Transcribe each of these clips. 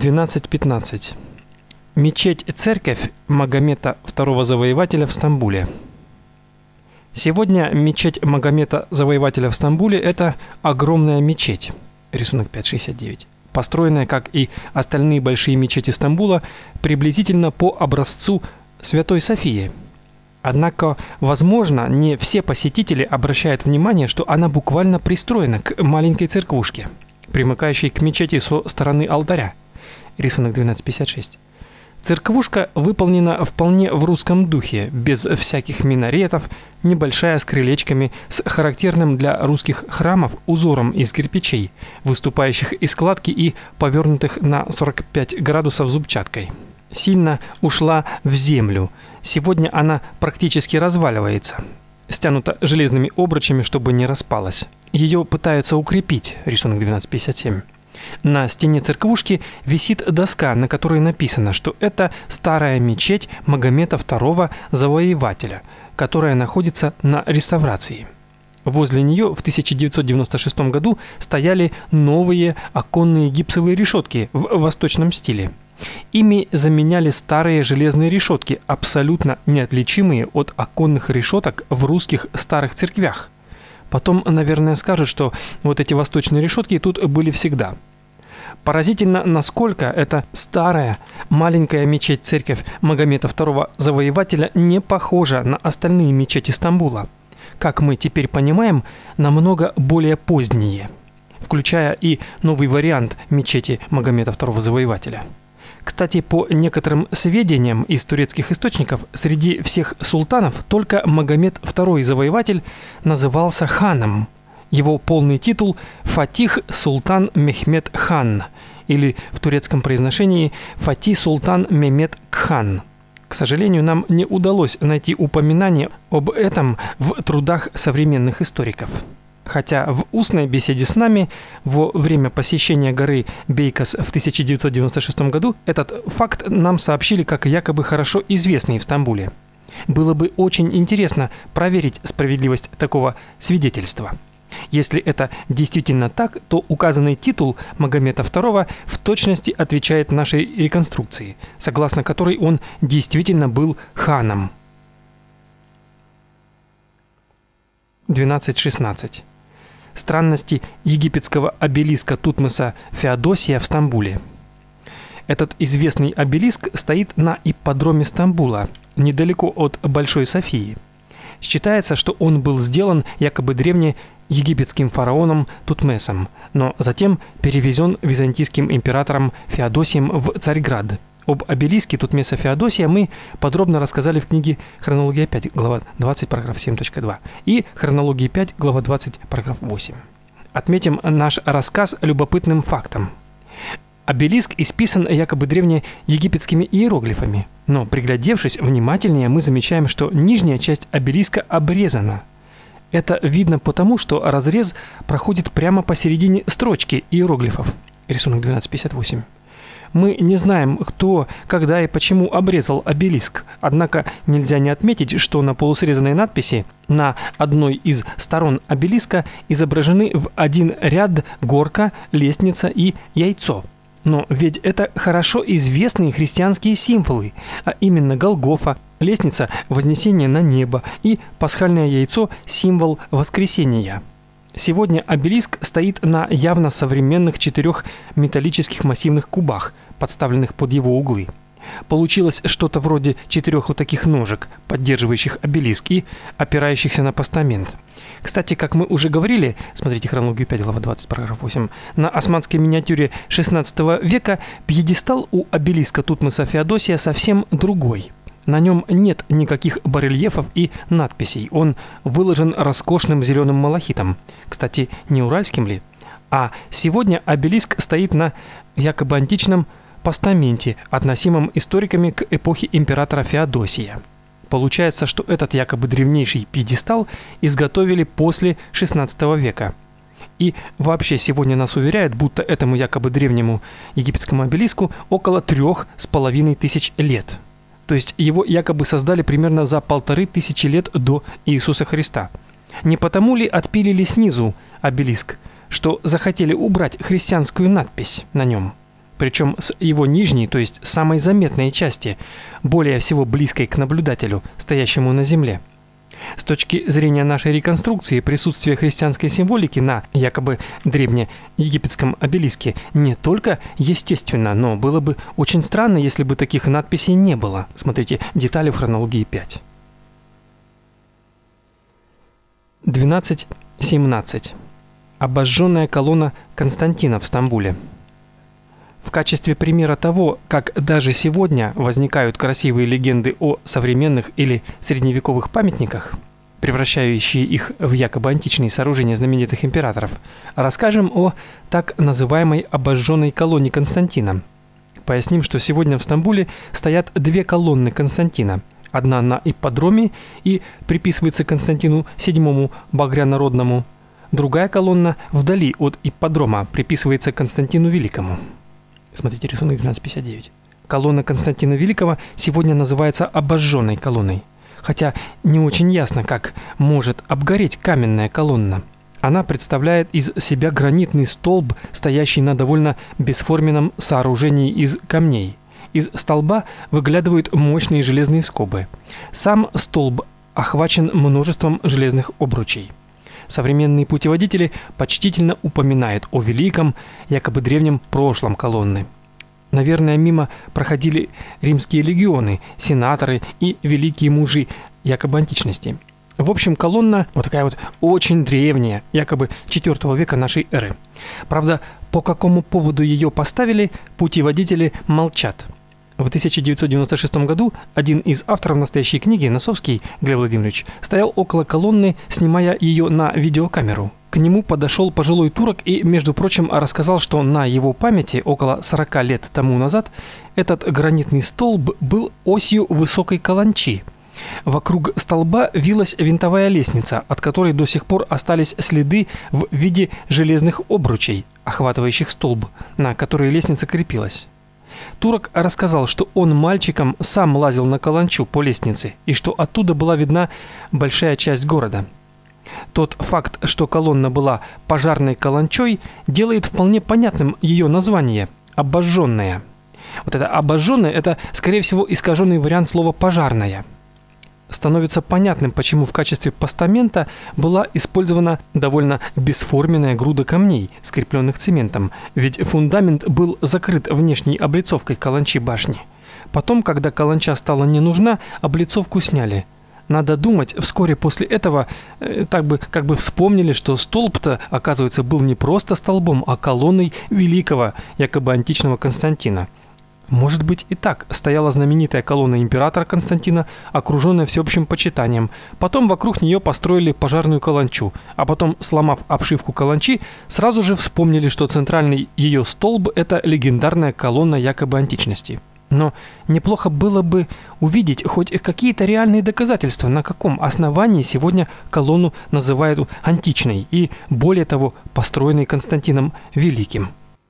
12:15. Мечеть-церковь Магомета II Завоевателя в Стамбуле. Сегодня мечеть Магомета Завоевателя в Стамбуле – это огромная мечеть, рисунок 5.69, построенная, как и остальные большие мечети Стамбула, приблизительно по образцу Святой Софии. Однако, возможно, не все посетители обращают внимание, что она буквально пристроена к маленькой церквушке, примыкающей к мечети со стороны алтаря, рисунок 12.56. Церквушка выполнена вполне в русском духе, без всяких минаретов, небольшая с крылечками, с характерным для русских храмов узором из кирпичей, выступающих из кладки и повернутых на 45 градусов зубчаткой. Сильно ушла в землю. Сегодня она практически разваливается. Стянута железными обручами, чтобы не распалась. Ее пытаются укрепить, рисунок 12.57. На стене церквушки висит доска, на которой написано, что это старая мечеть Магомета II Завоевателя, которая находится на реставрации. Возле нее в 1996 году стояли новые оконные гипсовые решетки в восточном стиле. Ими заменяли старые железные решетки, абсолютно неотличимые от оконных решеток в русских старых церквях. Потом, наверное, скажут, что вот эти восточные решетки тут были всегда. Поразительно, насколько эта старая маленькая мечеть-церковь Магомета II Завоевателя не похожа на остальные мечети Стамбула. Как мы теперь понимаем, намного более поздние, включая и новый вариант мечети Магомета II Завоевателя. Кстати, по некоторым сведениям из турецких источников, среди всех султанов только Магомет II Завоеватель назывался ханом. Его полный титул Фатих Султан Мехмед хан, или в турецком произношении Фатих Султан Мехмед Кхан. К сожалению, нам не удалось найти упоминание об этом в трудах современных историков. Хотя в устной беседе с нами во время посещения горы Бейкос в 1996 году этот факт нам сообщили как якобы хорошо известный в Стамбуле. Было бы очень интересно проверить справедливость такого свидетельства. Если это действительно так, то указанный титул Магомета II в точности отвечает нашей реконструкции, согласно которой он действительно был ханом. 12:16. Странности египетского обелиска Тутмоса Феодосия в Стамбуле. Этот известный обелиск стоит на ипподроме Стамбула, недалеко от Большой Софии. Считается, что он был сделан якобы древнеегипетским фараоном Тутмесом, но затем перевезен византийским императором Феодосием в Царьград. Об обелиске Тутмеса Феодосия мы подробно рассказали в книге «Хронология 5», глава 20, параграф 7.2 и «Хронология 5», глава 20, параграф 8. Отметим наш рассказ любопытным фактом. Обелиск исписан якобы древнеегипетскими иероглифами, но приглядевшись внимательнее, мы замечаем, что нижняя часть обелиска обрезана. Это видно потому, что разрез проходит прямо посередине строчки иероглифов. Рисунок 12.58. Мы не знаем, кто, когда и почему обрезал обелиск, однако нельзя не отметить, что на полусрезанной надписи на одной из сторон обелиска изображены в один ряд горка, лестница и яйцо. Но ведь это хорошо известные христианские символы, а именно Голгофа, лестница вознесения на небо и пасхальное яйцо – символ воскресения. Сегодня обелиск стоит на явно современных 4 металлических массивных кубах, подставленных под его углы. Получилось что-то вроде 4 вот таких ножек, поддерживающих обелиск и опирающихся на постамент. Кстати, как мы уже говорили, смотрите хронологию 5, глава 20, параграф 8, на османской миниатюре XVI века пьедестал у обелиска Тутмоса Феодосия совсем другой. На нем нет никаких барельефов и надписей. Он выложен роскошным зеленым малахитом. Кстати, не уральским ли? А сегодня обелиск стоит на якобы античном постаменте, относимом историками к эпохе императора Феодосия. Получается, что этот якобы древнейший пьедестал изготовили после XVI века. И вообще сегодня нас уверяют, будто этому якобы древнему египетскому обелиску около 3500 лет. То есть его якобы создали примерно за 1500 лет до Иисуса Христа. Не потому ли отпилили снизу обелиск, что захотели убрать христианскую надпись на нем? причем с его нижней, то есть самой заметной части, более всего близкой к наблюдателю, стоящему на земле. С точки зрения нашей реконструкции, присутствие христианской символики на якобы древнеегипетском обелиске не только естественно, но было бы очень странно, если бы таких надписей не было. Смотрите детали в хронологии 5. 12.17. Обожженная колонна Константина в Стамбуле. В качестве примера того, как даже сегодня возникают красивые легенды о современных или средневековых памятниках, превращающие их в якобы античные сооружения знаменитых императоров, расскажем о так называемой обожженной колонне Константина. Поясним, что сегодня в Стамбуле стоят две колонны Константина. Одна на ипподроме и приписывается Константину VII Багрянородному, другая колонна вдали от ипподрома приписывается Константину Великому. Смотрите рисунок 1259. Колонна Константина Великого сегодня называется обожженной колонной, хотя не очень ясно, как может обгореть каменная колонна. Она представляет из себя гранитный столб, стоящий на довольно бесформенном сооружении из камней. Из столба выглядывают мощные железные скобы. Сам столб охвачен множеством железных обручей. Современные путеводители почтительно упоминают о великом, якобы древнем прошлом колонны. Наверное, мимо проходили римские легионы, сенаторы и великие мужи якобы античности. В общем, колонна вот такая вот очень древняя, якобы IV века нашей эры. Правда, по какому поводу ее поставили, путеводители молчат. В 1996 году один из авторов настоящей книги, Носовский Глеб Владимирович, стоял около колонны, снимая ее на видеокамеру. К нему подошел пожилой турок и, между прочим, рассказал, что на его памяти около 40 лет тому назад этот гранитный столб был осью высокой каланчи. Вокруг столба вилась винтовая лестница, от которой до сих пор остались следы в виде железных обручей, охватывающих столб, на который лестница крепилась. Турок рассказал, что он мальчиком сам лазил на каланчу по лестнице и что оттуда была видна большая часть города. Тот факт, что колонна была пожарной каланчой, делает вполне понятным ее название обожженная. Вот это обожженная — это, скорее всего, искаженный вариант слова пожарная. Становится понятным, почему в качестве постамента была использована довольно бесформенная груда камней, скрепленных цементом, ведь фундамент был закрыт внешней облицовкой каланчи башни. Потом, когда каланча стала не нужна, облицовку сняли. Надо думать, вскоре после этого как бы вспомнили, что столб-то, оказывается, был не просто столбом, а колонной великого, якобы античного Константина. Может быть, и так стояла знаменитая колонна императора Константина, окруженная всеобщим почитанием. Потом вокруг нее построили пожарную каланчу, а потом, сломав обшивку каланчи, сразу же вспомнили, что центральный ее столб – это легендарная колонна якобы античности. Но неплохо было бы увидеть хоть какие-то реальные доказательства, на каком основании сегодня колонну называют античной и, более того, построенной Константином Великим.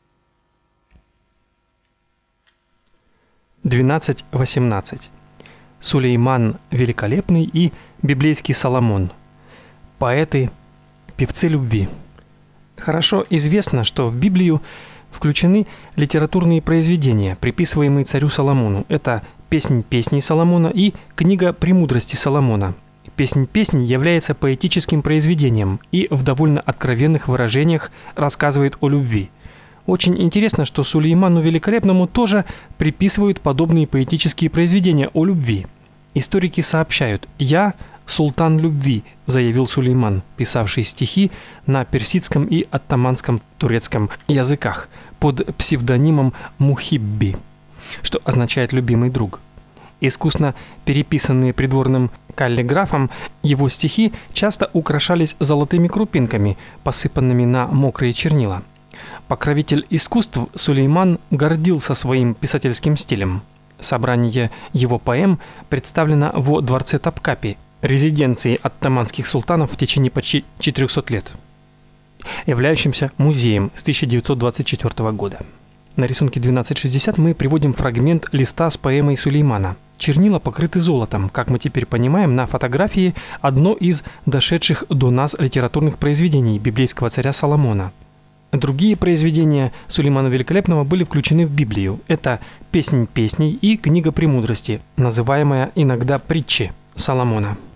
12.18. Сулейман Великолепный и библейский Соломон. Поэты, певцы любви. Хорошо известно, что в Библию включены литературные произведения, приписываемые царю Соломону. Это «Песнь песней Соломона» и «Книга премудрости Соломона». «Песнь песней» является поэтическим произведением и в довольно откровенных выражениях рассказывает о любви. Очень интересно, что Сулейману Великолепному тоже приписывают подобные поэтические произведения о любви. Историки сообщают: «Я султан любви», заявил Сулейман, писавший стихи на персидском и оттоманском турецком языках под псевдонимом Мухибби, что означает «любимый друг». Искусно переписанные придворным каллиграфом, его стихи часто украшались золотыми крупинками, посыпанными на мокрые чернила. Покровитель искусств Сулейман гордился своим писательским стилем. Собрание его поэм представлено во дворце Топкапи, резиденции оттоманских султанов в течение почти 400 лет, являющимся музеем с 1924 года. На рисунке 1260 мы приводим фрагмент листа с поэмой Сулеймана. Чернила покрыты золотом, как мы теперь понимаем, на фотографии одно из дошедших до нас литературных произведений библейского царя Соломона. Другие произведения Сулеймана Великолепного были включены в Библию. Это «Песнь песней» и «Книга премудрости», называемая иногда «Притчи» Соломона.